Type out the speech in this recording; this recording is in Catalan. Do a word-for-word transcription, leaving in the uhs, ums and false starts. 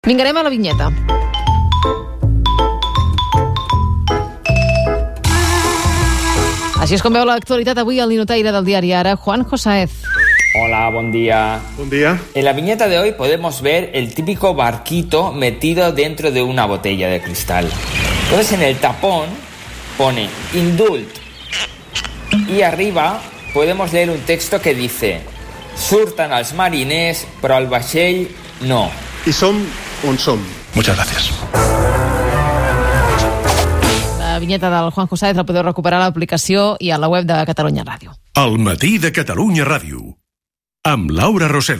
Vinga, anem a la vinyeta. Així és com veu l'actualitat avui al Ninotaire del diari Ara, Juanjo Sáez. Hola, buen día. Buen día. En la viñeta de hoy podemos ver el típico barquito metido dentro de una botella de cristal. Entonces en el tapón pone Indult y arriba podemos leer un texto que dice: surten els mariners, però el vaixell no. ¿Y som on som? Muchas gracias. La vinyeta del Juanjo Sáez la podeu recuperar a l'aplicació i a la web de Catalunya Ràdio. El matí de Catalunya Ràdio, amb Laura Rosel.